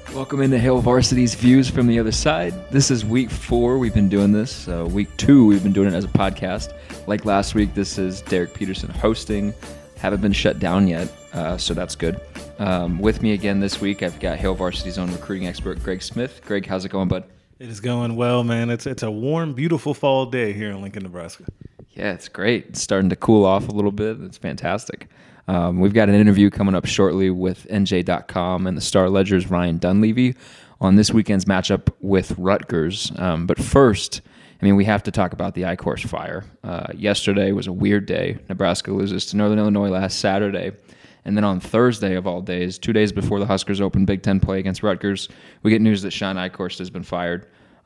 Welcome into Hail Varsity's Views from the Other Side. This is week 4. We've been doing this. Week 2, we've been doing it as a podcast. Like last week, this is Derek Peterson hosting. Haven't been shut down yet, so that's good. With me again this week, I've got Hail Varsity's own recruiting expert, Greg Smith. Greg, how's it going, bud? It is going well, man. It's a warm, beautiful fall day here in Lincoln, Nebraska. Yeah, it's great. It's starting to cool off a little bit. It's fantastic. We've got an interview coming up shortly with NJ.com and the Star Ledger's Ryan Dunleavy on this weekend's matchup with Rutgers. But first, we have to talk about the I-Course fire. Yesterday was a weird day. Nebraska loses to Northern Illinois last Saturday. And then on Thursday of all days, 2 days before the Huskers open Big Ten play against Rutgers, we get news that Sean I-Course has been fired.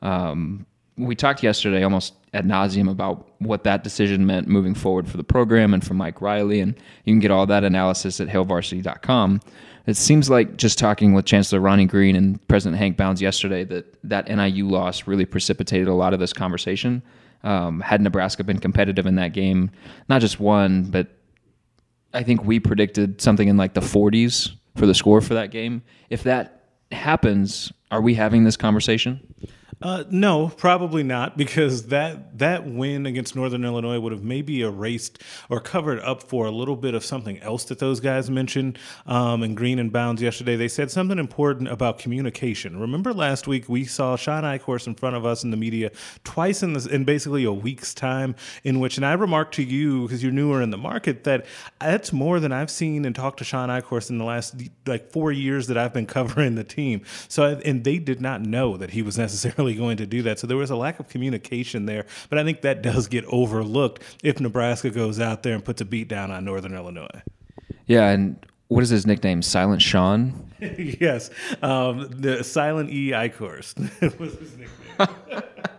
We talked yesterday almost ad nauseum about what that decision meant moving forward for the program and for Mike Riley, and you can get all that analysis at hailvarsity.com. It seems like just talking with Chancellor Ronnie Green and President Hank Bounds yesterday that NIU loss really precipitated a lot of this conversation. Had Nebraska been competitive in that game, not just one, but I think we predicted something in like the 40s for the score for that game. If that happens, are we having this conversation? No, probably not, because that win against Northern Illinois would have maybe erased or covered up for a little bit of something else that those guys mentioned. And Green and Bounds yesterday, they said something important about communication. Remember last week we saw Sean I-Course in front of us in the media twice in basically a week's time, in which, and I remarked to you, because you're newer in the market, that that's more than I've seen and talked to Sean I-Course in the last 4 years that I've been covering the team. So, and they did not know that he was necessarily going to do that. So there was a lack of communication there, but I think that does get overlooked if Nebraska goes out there and puts a beat down on Northern Illinois. Yeah, and what is his nickname? Silent Sean? Yes, the Silent E I-Course was his nickname.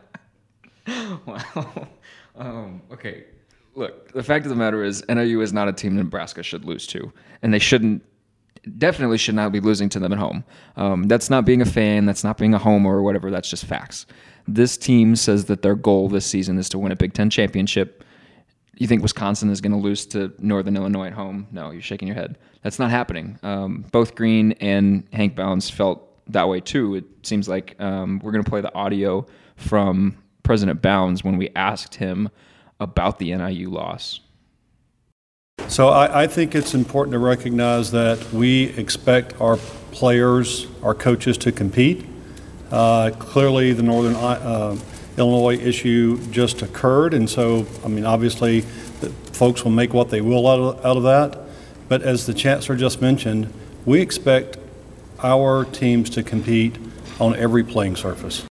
Wow. Okay, look, the fact of the matter is NIU is not a team Nebraska should lose to, and they definitely should not be losing to them at home. That's not being a fan. That's not being a homer or whatever. That's just facts. This team says that their goal this season is to win a Big Ten championship. You think Wisconsin is going to lose to Northern Illinois at home? No, you're shaking your head. That's not happening. Both Green and Hank Bounds felt that way too. It seems like we're going to play the audio from President Bounds when we asked him about the NIU loss. So I think it's important to recognize that we expect our players, our coaches to compete. Clearly, the Northern Illinois issue just occurred, and so, obviously, the folks will make what they will out of that. But as the Chancellor just mentioned, we expect our teams to compete on every playing surface.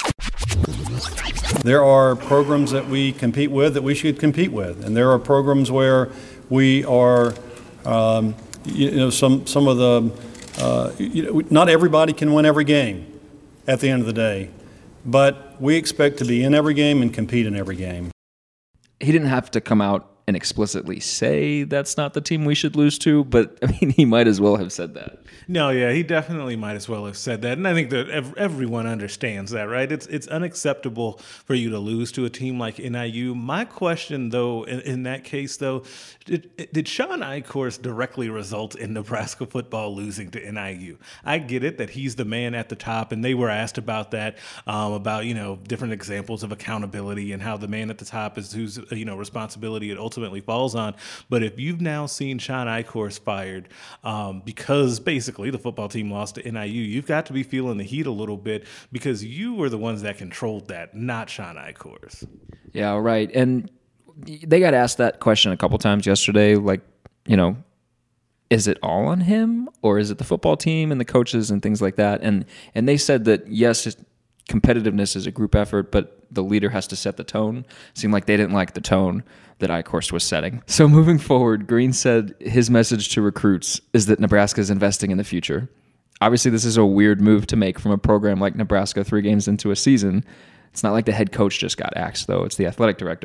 There are programs that we compete with that we should compete with, and there are programs where we are, some of the, not everybody can win every game at the end of the day, but we expect to be in every game and compete in every game. He didn't have to come out and explicitly say that's not the team we should lose to, but he might as well have said that. No, yeah, he definitely might as well have said that, and I think that everyone understands that, right? It's unacceptable for you to lose to a team like NIU. My question, though, in that case, though, did Sean I-Course directly result in Nebraska football losing to NIU? I get it that he's the man at the top, and they were asked about that, about different examples of accountability and how the man at the top is whose responsibility it ultimately falls on. But if you've now seen Sean I-Course fired because basically the football team lost to NIU, you've got to be feeling the heat a little bit, because you were the ones that controlled that, not Sean I-Course. Yeah, right. And they got asked that question a couple times yesterday, is it all on him, or is it the football team and the coaches and things like that? And they said that, yes, competitiveness is a group effort, but the leader has to set the tone. Seemed like they didn't like the tone that I-Course was setting. So moving forward, Green said his message to recruits is that Nebraska is investing in the future. Obviously, this is a weird move to make from a program like Nebraska 3 games into a season. It's not like the head coach just got axed, though. It's the athletic director.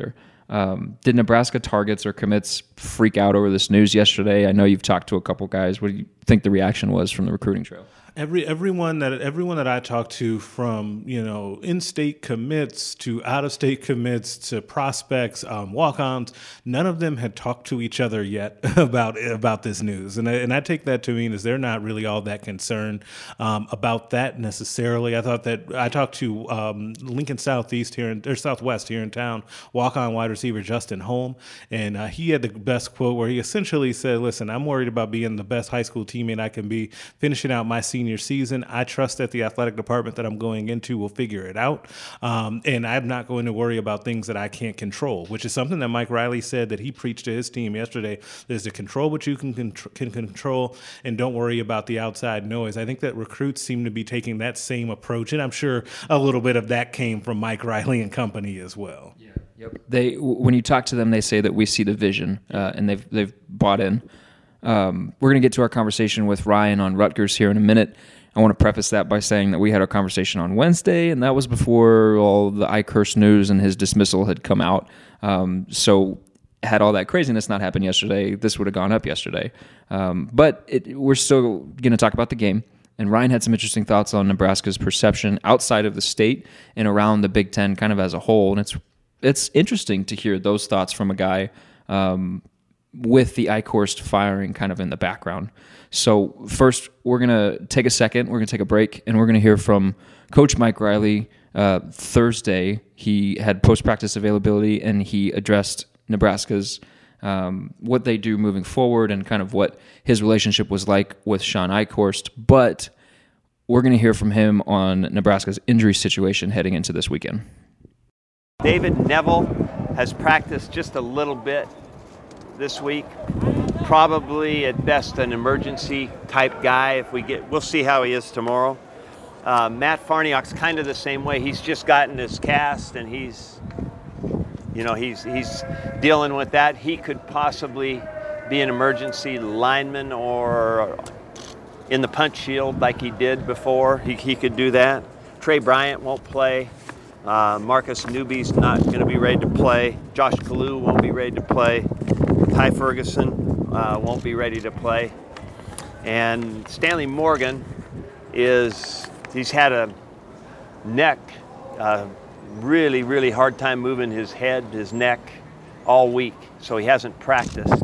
Did Nebraska targets or commits freak out over this news yesterday? I know you've talked to a couple guys. What do you think the reaction was from the recruiting trail? Everyone that I talked to, from in-state commits to out-of-state commits to prospects, walk-ons, none of them had talked to each other yet about this news, and I take that to mean is they're not really all that concerned about that necessarily. I talked to Lincoln Southwest here in town, walk-on wide receiver Justin Holm, and he had the best quote where he essentially said, "Listen, I'm worried about being the best high school teammate I can be, finishing out my senior season. I trust that the athletic department that I'm going into will figure it out. And I'm not going to worry about things that I can't control," which is something that Mike Riley said that he preached to his team yesterday, is to control what you can control and don't worry about the outside noise. I think that recruits seem to be taking that same approach, and I'm sure a little bit of that came from Mike Riley and company as well. Yeah. Yep. When you talk to them, they say that we see the vision, and they've bought in. We're going to get to our conversation with Ryan on Rutgers here in a minute. I want to preface that by saying that we had our conversation on Wednesday, and that was before all the Eichhorst news and his dismissal had come out. So had all that craziness not happened yesterday, this would have gone up yesterday. But we're still going to talk about the game. And Ryan had some interesting thoughts on Nebraska's perception outside of the state and around the Big Ten kind of as a whole. And it's interesting to hear those thoughts from a guy with the Eichhorst firing kind of in the background. So first, we're going to take a second, we're going to take a break, and we're going to hear from Coach Mike Riley. Thursday, he had post-practice availability, and he addressed Nebraska's what they do moving forward and kind of what his relationship was like with Sean Eichhorst. But we're going to hear from him on Nebraska's injury situation heading into this weekend. David Neville has practiced just a little bit this week. Probably at best an emergency type guy. We'll see how he is tomorrow. Matt Farniok's kind of the same way. He's just gotten his cast, and he's dealing with that. He could possibly be an emergency lineman or in the punch shield like he did before. He could do that. Trey Bryant won't play. Marcus Newby's not going to be ready to play. Josh Kalu won't be ready to play. Ty Ferguson won't be ready to play. And Stanley Morgan he's had a neck, really, really hard time moving his head, his neck all week. So he hasn't practiced.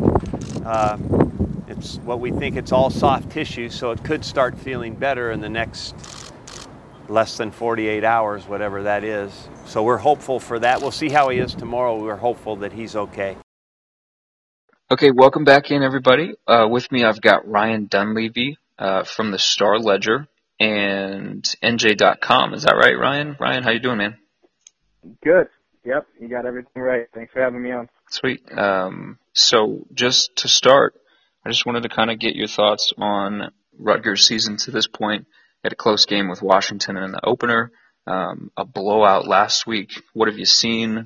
It's what we think it's all soft tissue, so it could start feeling better in the next less than 48 hours, whatever that is. So we're hopeful for that. We'll see how he is tomorrow. We're hopeful that he's okay. Okay, welcome back in, everybody. With me, I've got Ryan Dunleavy from the Star Ledger and NJ.com. Is that right, Ryan? Ryan, how you doing, man? Good. Yep, you got everything right. Thanks for having me on. Sweet. So just to start, I just wanted to kind of get your thoughts on Rutgers' season to this point. Had a close game with Washington in the opener, a blowout last week. What have you seen?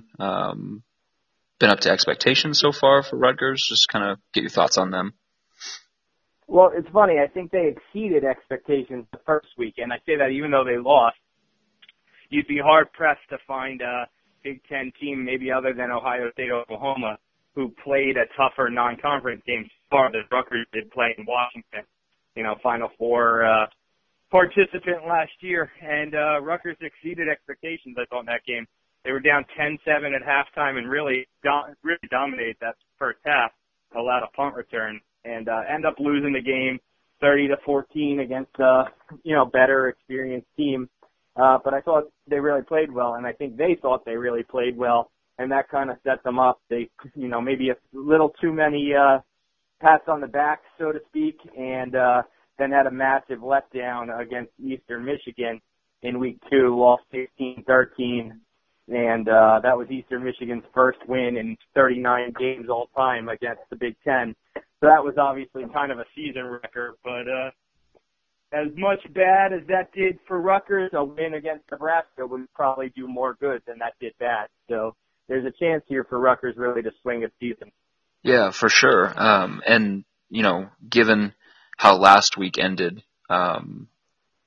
Been up to expectations so far for Rutgers? Just kind of get your thoughts on them. Well, it's funny. I think they exceeded expectations the first week, and I say that even though they lost. You'd be hard-pressed to find a Big Ten team, maybe other than Ohio State, Oklahoma, who played a tougher non-conference game so far that Rutgers did play in Washington. Final Four participant last year, and Rutgers exceeded expectations, I thought, in that game. They were down 10-7 at halftime and really dominated that first half, allowed a punt return, and end up losing the game 30-14 against a better experienced team. But I thought they really played well, and I think they thought they really played well, and that kind of set them up. They, maybe a little too many pats on the back, so to speak, and then had a massive letdown against Eastern Michigan in week 2, lost 16-13, and that was Eastern Michigan's first win in 39 games all time against the Big Ten. So that was obviously kind of a season record, but as much bad as that did for Rutgers, a win against Nebraska would probably do more good than that did bad. So there's a chance here for Rutgers really to swing a season. Yeah, for sure. And, given how last week ended,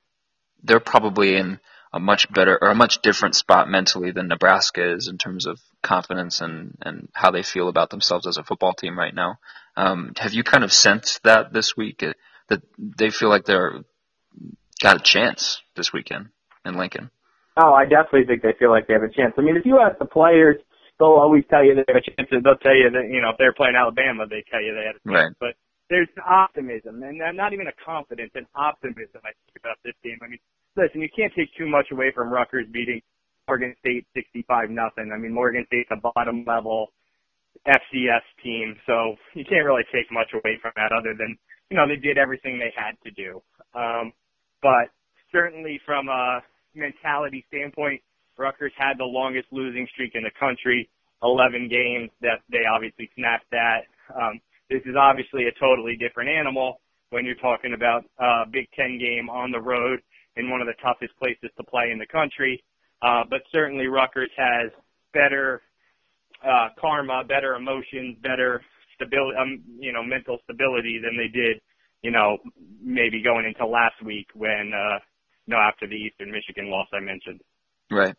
they're probably in a much better or a much different spot mentally than Nebraska is in terms of confidence and how they feel about themselves as a football team right now. Have you kind of sensed that this week, that they feel like they're got a chance this weekend in Lincoln? Oh, I definitely think they feel like they have a chance. I mean, if you ask the players, they'll always tell you they have a chance. They'll tell you that, if they're playing Alabama, they tell you they had a chance. Right. But there's optimism, and not even a confidence, an optimism, I think, about this game. I mean, listen, you can't take too much away from Rutgers beating Morgan State 65-0. I mean, Morgan State's a bottom-level FCS team, so you can't really take much away from that other than, they did everything they had to do. But certainly from a mentality standpoint, Rutgers had the longest losing streak in the country, 11 games that they obviously snapped that. This is obviously a totally different animal when you're talking about a Big Ten game on the road in one of the toughest places to play in the country. But certainly Rutgers has better karma, better emotions, better stability, mental stability than they did, maybe going into last week when, after the Eastern Michigan loss I mentioned. Right.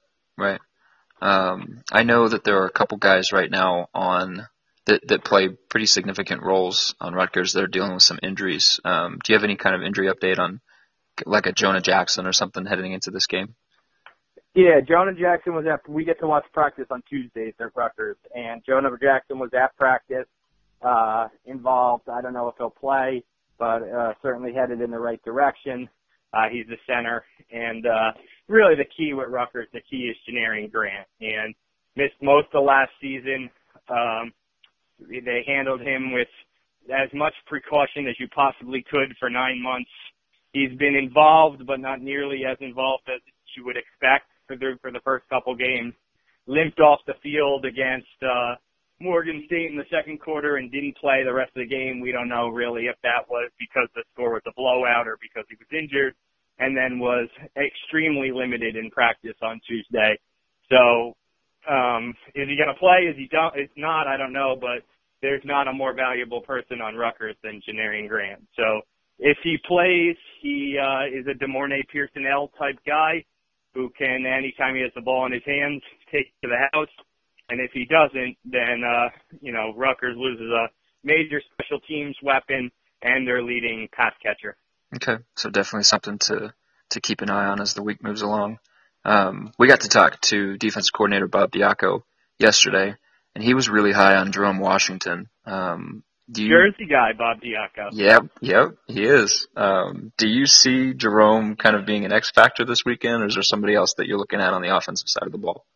I know that there are a couple guys right now that play pretty significant roles on Rutgers that are dealing with some injuries. Do you have any kind of injury update on like a Jonah Jackson or something heading into this game? Yeah, Jonah Jackson was we get to watch practice on Tuesdays at Rutgers, and Jonah Jackson was at practice, involved. I don't know if he'll play, but certainly headed in the right direction. He's the center, and really the key with Rutgers, the key is Janarian Grant, and missed most of last season. They handled him with as much precaution as you possibly could for 9 months. He's been involved, but not nearly as involved as you would expect for the first couple games. Limped off the field against Morgan State in the second quarter and didn't play the rest of the game. We don't know really if that was because the score was a blowout or because he was injured, and then was extremely limited in practice on Tuesday. So is he going to play? Is he done? It's not, I don't know, but there's not a more valuable person on Rutgers than Janarian Grant. So if he plays, he is a DeMornay Pearson-L type guy who can, anytime he has the ball in his hands, take it to the house. And if he doesn't, then, Rutgers loses a major special teams weapon and their leading pass catcher. Okay, so definitely something to keep an eye on as the week moves along. We got to talk to defensive coordinator Bob Diaco yesterday, and he was really high on Jerome Washington. Jersey guy, Bob Diaco. Yep, he is. Do you see Jerome kind of being an X factor this weekend, or is there somebody else that you're looking at on the offensive side of the ball?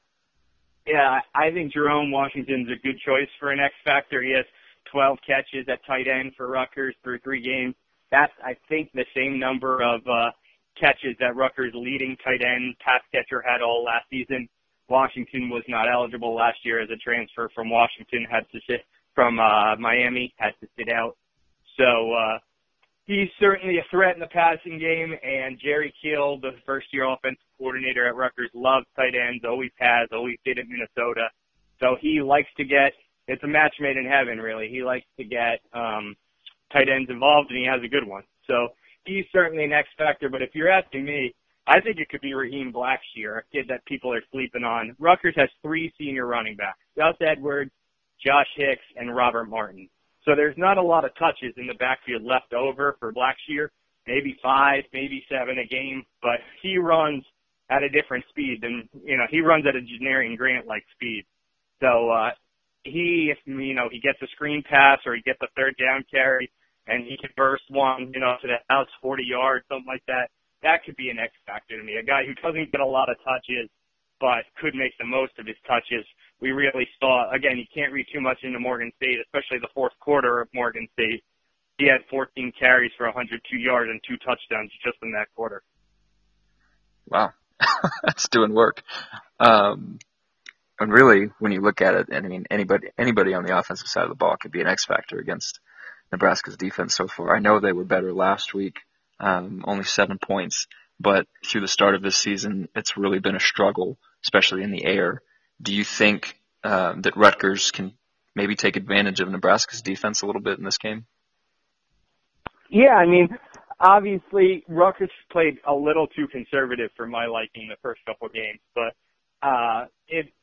Yeah, I think Jerome Washington's a good choice for an X factor. He has 12 catches at tight end for Rutgers through 3 games. That's, I think, the same number of catches that Rutgers' leading tight end pass catcher had all last season. Washington was not eligible last year as a transfer from Miami, had to sit out. So he's certainly a threat in the passing game, and Jerry Kiel, the first-year offensive coordinator at Rutgers, loves tight ends, always has, always did at Minnesota. So he likes to it's a match made in heaven, really. He likes to get tight ends involved, and he has a good one. So he's certainly an X factor, but if you're asking me, I think it could be Raheem Blackshear, a kid that people are sleeping on. Rutgers has 3 senior running backs, Gus Edwards, Josh Hicks, and Robert Martin. So there's not a lot of touches in the backfield left over for Blackshear, maybe 5, maybe 7 a game, but he runs at a different speed than, he runs at a Janarian Grant-like speed. So he gets a screen pass or he gets a third down carry and he can burst one, to the house 40 yards, something like that. That could be an X factor to me. A guy who doesn't get a lot of touches but could make the most of his touches. We really saw, again, you can't read too much into Morgan State, especially the fourth quarter of Morgan State. He had 14 carries for 102 yards and 2 touchdowns just in that quarter. Wow. That's doing work. And really, when you look at it, anybody on the offensive side of the ball could be an X factor against Nebraska's defense so far. I know they were better last week, only 7 points, but through the start of this season, it's really been a struggle, especially in the air. Do you think that Rutgers can maybe take advantage of Nebraska's defense a little bit in this game? Yeah, obviously Rutgers played a little too conservative for my liking the first couple of games, but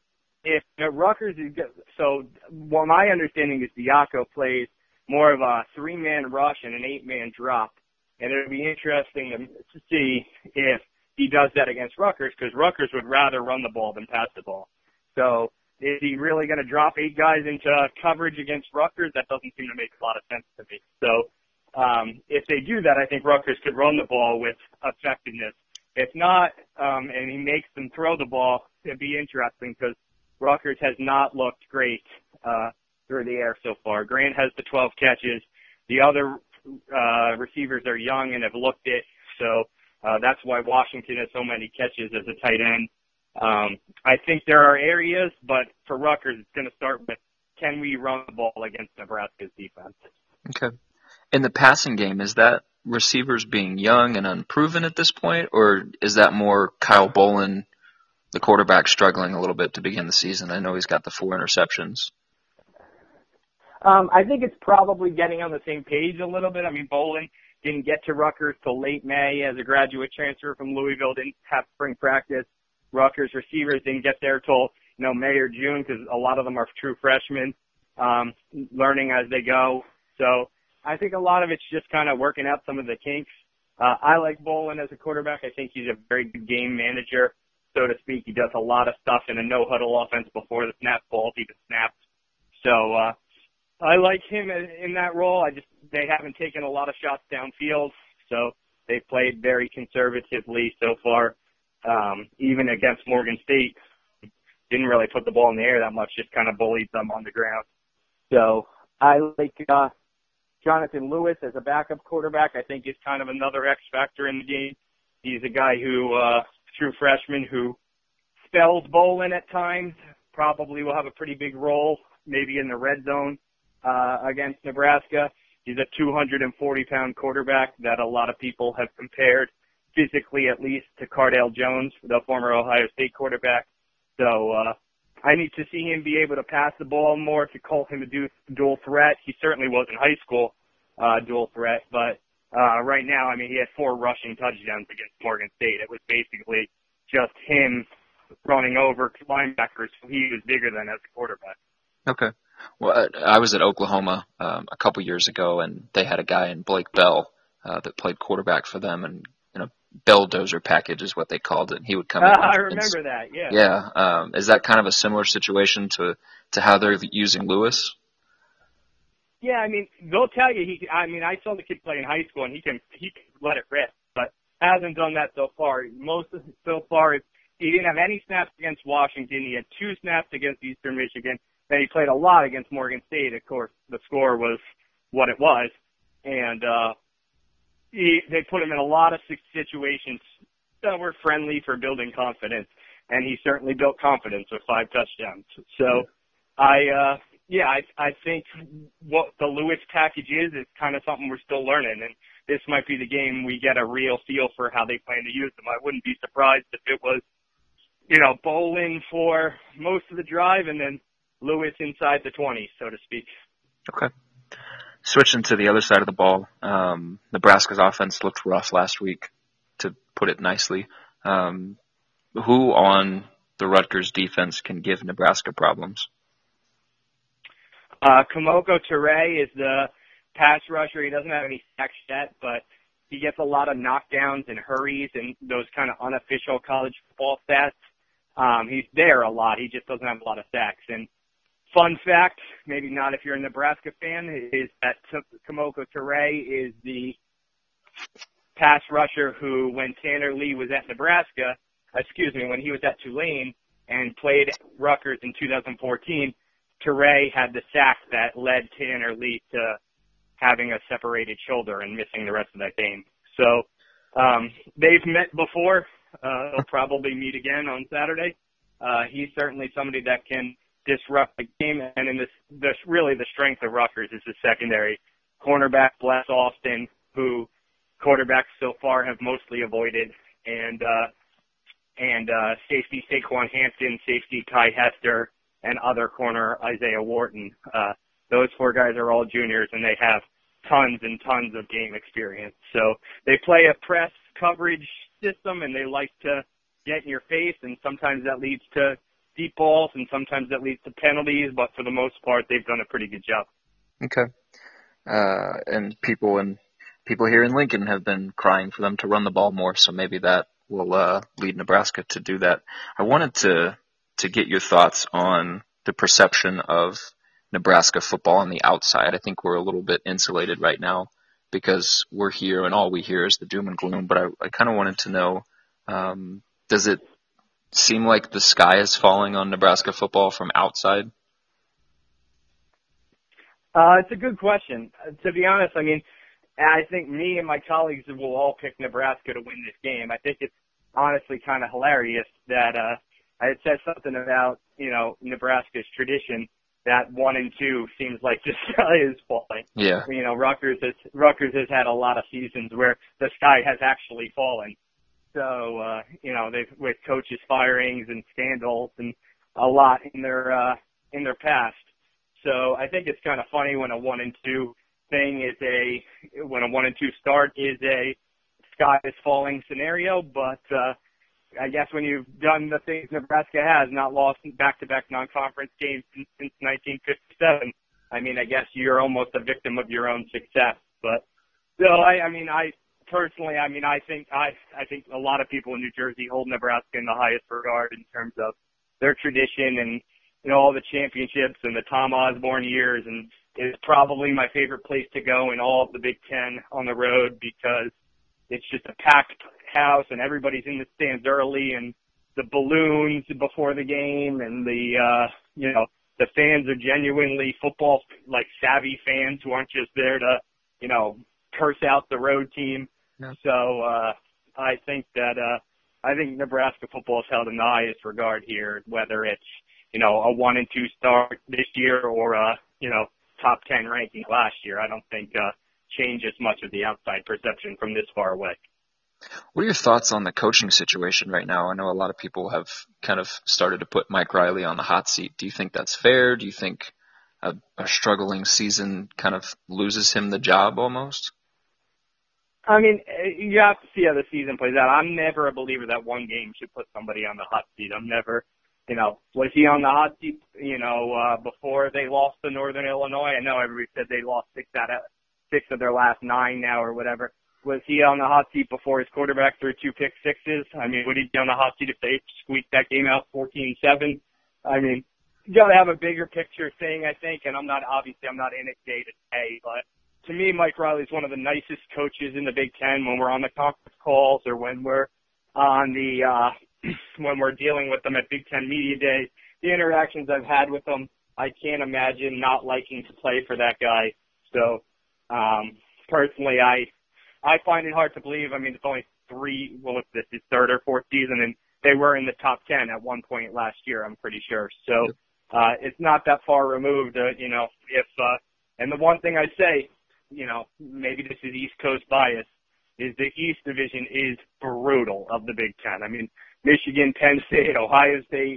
if Rutgers is good, so what my understanding is Diaco plays more of a 3-man rush and an 8-man drop, and it'll be interesting to see if he does that against Rutgers, because Rutgers would rather run the ball than pass the ball. So is he really going to drop 8 guys into coverage against Rutgers? That doesn't seem to make a lot of sense to me. So if they do that, I think Rutgers could run the ball with effectiveness. If not, and he makes them throw the ball, it'd be interesting because Rutgers has not looked great through the air so far. Grant has the 12 catches. The other receivers are young and have looked it, so that's why Washington has so many catches as a tight end. I think there are areas, but for Rutgers, it's going to start with, can we run the ball against Nebraska's defense? Okay. In the passing game, is that receivers being young and unproven at this point, or is that more Kyle Bolin, the quarterback, struggling a little bit to begin the season? I know he's got the 4 interceptions. I think it's probably getting on the same page a little bit. I mean, Bolin didn't get to Rutgers till late May as a graduate transfer from Louisville, didn't have spring practice. Rutgers receivers didn't get there till, May or June, because a lot of them are true freshmen, learning as they go. So I think a lot of it's just kind of working out some of the kinks. I like Bolin as a quarterback. I think he's a very good game manager, so to speak. He does a lot of stuff in a no-huddle offense before the snap ball even snaps. So I like him in that role. They haven't taken a lot of shots downfield, so they've played very conservatively so far. Even against Morgan State, didn't really put the ball in the air that much, just kind of bullied them on the ground. So I like Jonathan Lewis as a backup quarterback. I think is kind of another X factor in the game. He's a guy who, true freshman, who spells Bolin at times, probably will have a pretty big role, maybe in the red zone against Nebraska. He's a 240-pound quarterback that a lot of people have compared physically, at least, to Cardale Jones, the former Ohio State quarterback. So I need to see him be able to pass the ball more, to call him a dual threat. He certainly was in high school dual threat, but right now, I mean, he had 4 rushing touchdowns against Morgan State. It was basically just him running over linebackers who he was bigger than as a quarterback. Okay. Well, I was at Oklahoma a couple years ago, and they had a guy in Blake Bell that played quarterback for them, and Belldozer package is what they called it. He would come in. I remember that, yeah. Yeah. Is that kind of a similar situation to how they're using Lewis? Yeah, I mean, they'll tell you I saw the kid play in high school, and he can let it rip, but hasn't done that so far. He didn't have any snaps against Washington. He had 2 snaps against Eastern Michigan. Then he played a lot against Morgan State. Of course, the score was what it was, and they put him in a lot of situations that were friendly for building confidence, and he certainly built confidence with 5 touchdowns. So I think what the Lewis package is kind of something we're still learning, and this might be the game we get a real feel for how they plan to use them. I wouldn't be surprised if it was, Bolin for most of the drive and then Lewis inside the 20, so to speak. Okay. Switching to the other side of the ball, Nebraska's offense looked rough last week, to put it nicely. Who on the Rutgers defense can give Nebraska problems? Kamoko Ture is the pass rusher. He doesn't have any sacks yet, but he gets a lot of knockdowns and hurries and those kind of unofficial college football stats. He's there a lot. He just doesn't have a lot of sacks. And fun fact, maybe not if you're a Nebraska fan, is that Kamoko Ture is the pass rusher who, when Tanner Lee was at when he was at Tulane and played Rutgers in 2014, Ture had the sack that led Tanner Lee to having a separated shoulder and missing the rest of that game. So they've met before. They'll probably meet again on Saturday. He's certainly somebody that can disrupt the game, and in really the strength of Rutgers is the secondary. Cornerback Bless Austin, who quarterbacks so far have mostly avoided, and safety Saquon Hampton, safety Kai Hester, and other corner Isaiah Wharton. Those 4 guys are all juniors, and they have tons and tons of game experience. So they play a press coverage system, and they like to get in your face, and sometimes that leads to deep balls, and sometimes that leads to penalties, but for the most part, they've done a pretty good job. Okay. And people here in Lincoln have been crying for them to run the ball more, so maybe that will lead Nebraska to do that. I wanted to get your thoughts on the perception of Nebraska football on the outside. I think we're a little bit insulated right now because we're here and all we hear is the doom and gloom, but I kind of wanted to know, does it seem like the sky is falling on Nebraska football from outside? It's a good question. To be honest, I mean, I think me and my colleagues will all pick Nebraska to win this game. I think it's honestly kind of hilarious that I had said something about, Nebraska's tradition that 1-2 seems like the sky is falling. Yeah. Rutgers has had a lot of seasons where the sky has actually fallen. So, they've with coaches firings and scandals and a lot in their past. So I think it's kind of funny when a 1-2 thing when a 1-2 start is a sky is falling scenario, but I guess when you've done the things Nebraska has, not lost back-to-back non-conference games since 1957, I mean, I guess you're almost a victim of your own success. But still, I think a lot of people in New Jersey hold Nebraska in the highest regard in terms of their tradition and all the championships and the Tom Osborne years, and it's probably my favorite place to go in all of the Big Ten on the road because it's just a packed house and everybody's in the stands early and the balloons before the game and the fans are genuinely football savvy fans who aren't just there to curse out the road team. Yeah. So I think Nebraska football is held in the highest regard here, whether it's a 1-2 start this year or top 10 ranking last year. I don't think changes much of the outside perception from this far away. What are your thoughts on the coaching situation right now? I know a lot of people have kind of started to put Mike Riley on the hot seat. Do you think that's fair? Do you think a struggling season kind of loses him the job almost? I mean, you have to see how the season plays out. I'm never a believer that one game should put somebody on the hot seat. I'm never, was he on the hot seat, before they lost to Northern Illinois? I know everybody said they lost six of their last 9 now or whatever. Was he on the hot seat before his quarterback threw 2 pick sixes? I mean, would he be on the hot seat if they squeaked that game out 14-7? I mean, you got to have a bigger picture thing, I think, and I'm not in it day to day, but to me, Mike Riley's one of the nicest coaches in the Big Ten when we're on the conference calls or when we're on when we're dealing with them at Big Ten Media Day. The interactions I've had with him, I can't imagine not liking to play for that guy. So, personally, I find it hard to believe. I mean, it's only this is third or fourth season, and they were in the top 10 at one point last year, I'm pretty sure. So, it's not that far removed, and the one thing I'd say, maybe this is East Coast bias, is the East Division is brutal of the Big Ten. I mean, Michigan, Penn State, Ohio State,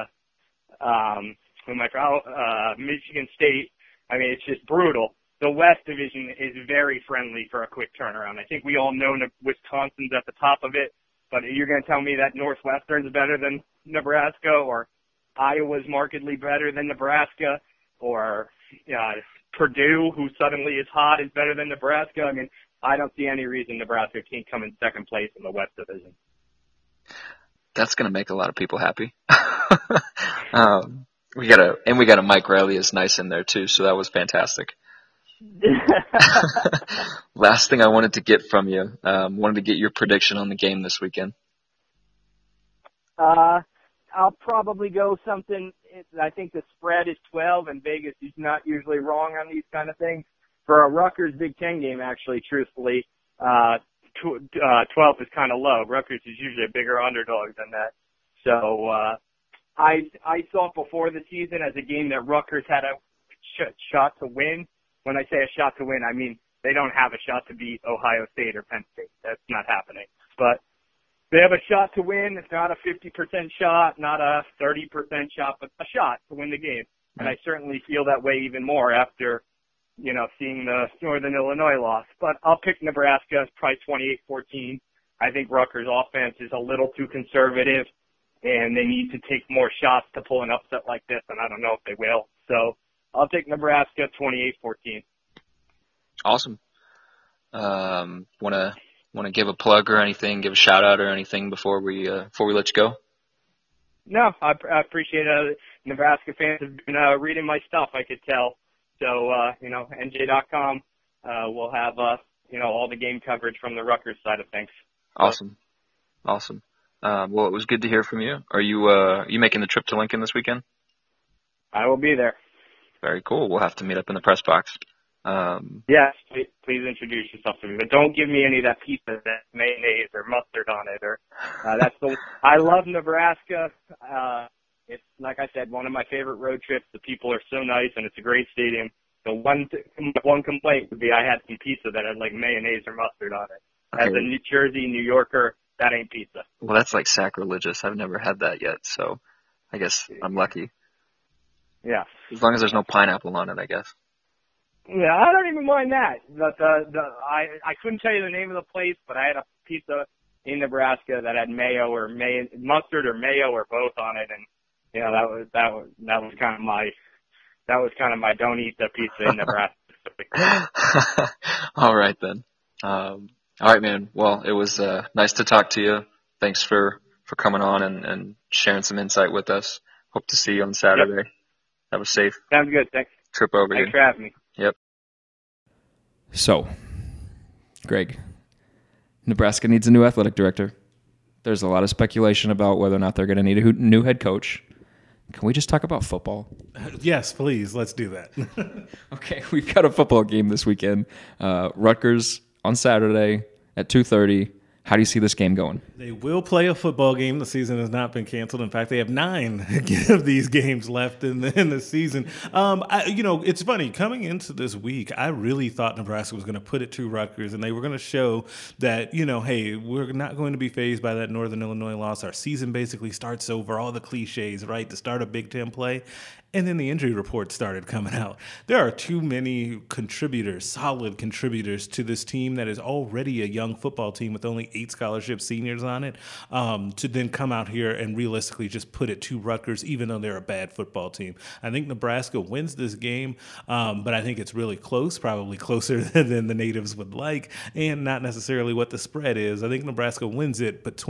Michigan State. I mean, it's just brutal. The West Division is very friendly for a quick turnaround. I think we all know Wisconsin's at the top of it, but you're going to tell me that Northwestern's better than Nebraska, or Iowa's markedly better than Nebraska, or Purdue, who suddenly is hot, is better than Nebraska. I mean, I don't see any reason Nebraska can't come in second place in the West Division. That's going to make a lot of people happy. We got a Mike Riley is nice in there too, so that was fantastic. Last thing I wanted to get from you, wanted to get your prediction on the game this weekend. I'll probably go something. I think the spread is 12, and Vegas is not usually wrong on these kind of things. For a Rutgers Big Ten game, actually, truthfully, 12 is kind of low. Rutgers is usually a bigger underdog than that. So I thought before the season as a game that Rutgers had a shot to win. When I say a shot to win, I mean they don't have a shot to beat Ohio State or Penn State. That's not happening. But they have a shot to win. It's not a 50% shot, not a 30% shot, but a shot to win the game. And I certainly feel that way even more after, seeing the Northern Illinois loss. But I'll pick Nebraska. It's probably 28-14. I think Rutgers' offense is a little too conservative. and they need to take more shots to pull an upset like this, and I don't know if they will. So I'll take Nebraska 28-14. Awesome. Want to give a plug or anything, give a shout out or anything before we let you go? No, I appreciate it. Nebraska fans have been reading my stuff, I could tell. So, NJ.com will have, all the game coverage from the Rutgers side of things. Awesome. Well, it was good to hear from you. Are you making the trip to Lincoln this weekend? I will be there. Very cool. We'll have to meet up in the press box. Yes, please introduce yourself to me, but don't give me any of that pizza that has mayonnaise or mustard on it. Or I love Nebraska. It's, like I said, one of my favorite road trips. The people are so nice, and it's a great stadium. The one complaint would be I had some pizza that had like mayonnaise or mustard on it. Okay. As a New Jersey, New Yorker, that ain't pizza. Well, that's like sacrilegious. I've never had that yet, so I guess I'm lucky. Yeah. As long as there's no pineapple on it, I guess. Yeah, I don't even mind that. But I couldn't tell you the name of the place, but I had a pizza in Nebraska that had mustard or mayo or both on it, and that was kind of my don't eat the pizza in Nebraska. All right then. All right, man. Well, it was nice to talk to you. Thanks for coming on and sharing some insight with us. Hope to see you on Saturday. Yep. Have a safe Sounds good. Thanks. Trip over here. Thanks for having me. Yep. So, Greg, Nebraska needs a new athletic director. There's a lot of speculation about whether or not they're going to need a new head coach. Can we just talk about football? Yes, please. Let's do that. Okay, we've got a football game this weekend. Rutgers on Saturday at 2:30. How do you see this game going? They will play a football game. The season has not been canceled. In fact, they have 9 of these games left in the season. It's funny. Coming into this week, I really thought Nebraska was going to put it to Rutgers, and they were going to show that, hey, we're not going to be fazed by that Northern Illinois loss. Our season basically starts over, all the cliches, right, to start a Big Ten play. And then the injury report started coming out. There are too many solid contributors to this team that is already a young football team with only 8 scholarship seniors on it, to then come out here and realistically just put it to Rutgers, even though they're a bad football team. I think Nebraska wins this game, but I think it's really close, probably closer than the natives would like, and not necessarily what the spread is. I think Nebraska wins it, but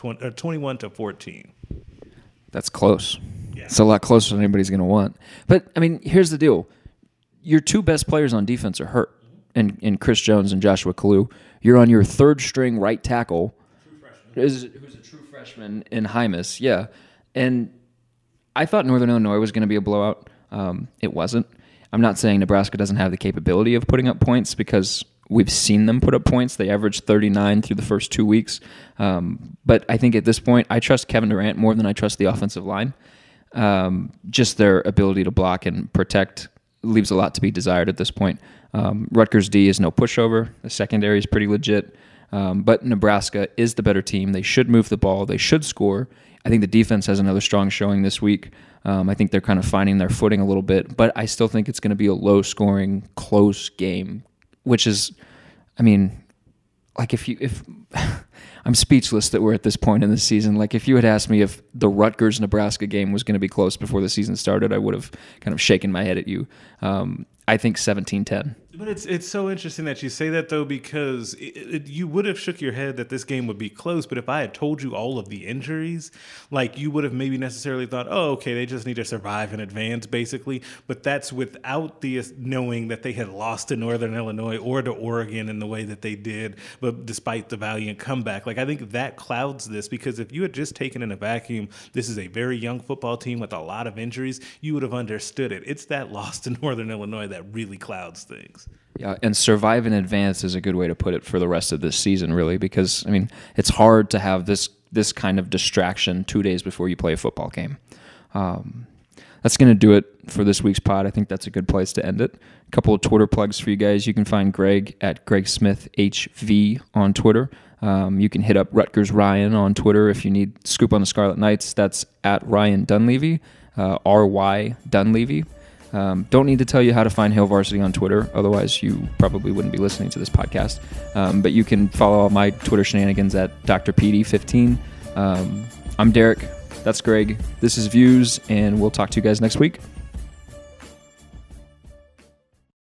21-14. That's close. Yeah. It's a lot closer than anybody's going to want. But, I mean, here's the deal. Your 2 best players on defense are hurt, in Chris Jones and Joshua Kalu. You're on your 3rd-string right tackle, who's a true freshman in Hymas. Yeah. And I thought Northern Illinois was going to be a blowout. It wasn't. I'm not saying Nebraska doesn't have the capability of putting up points, because we've seen them put up points. They averaged 39 through the first 2 weeks. But I think at this point, I trust Kevin Durant more than I trust the offensive line. Just their ability to block and protect leaves a lot to be desired at this point. Rutgers D is no pushover. The secondary is pretty legit. But Nebraska is the better team. They should move the ball. They should score. I think the defense has another strong showing this week. I think they're kind of finding their footing a little bit. But I still think it's going to be a low-scoring, close game, which is, I mean, like if I'm speechless that we're at this point in the season. Like, if you had asked me if the Rutgers-Nebraska game was going to be close before the season started, I would have kind of shaken my head at you. I think 17-10. But it's so interesting that you say that, though, because you would have shook your head that this game would be close. But if I had told you all of the injuries, like, you would have maybe necessarily thought, oh, okay, they just need to survive and advance, basically. But that's without the knowing that they had lost to Northern Illinois or to Oregon in the way that they did, but despite the valiant comeback. Like, I think that clouds this, because if you had just taken in a vacuum, this is a very young football team with a lot of injuries, you would have understood it. It's that loss to Northern Illinois that really clouds things. Yeah, and survive in advance is a good way to put it for the rest of this season, really, because, I mean, it's hard to have this kind of distraction 2 days before you play a football game. That's going to do it for this week's pod. I think that's a good place to end it. A couple of Twitter plugs for you guys. You can find Greg at GregSmithHV on Twitter. You can hit up Rutgers Ryan on Twitter if you need scoop on the Scarlet Knights. That's at Ryan Dunleavy, R-Y Dunleavy. Don't need to tell you how to find Hail Varsity on Twitter, otherwise you probably wouldn't be listening to this podcast. But you can follow all my Twitter shenanigans at DrPD15. I'm Derek. That's Greg. This is Views, and we'll talk to you guys next week.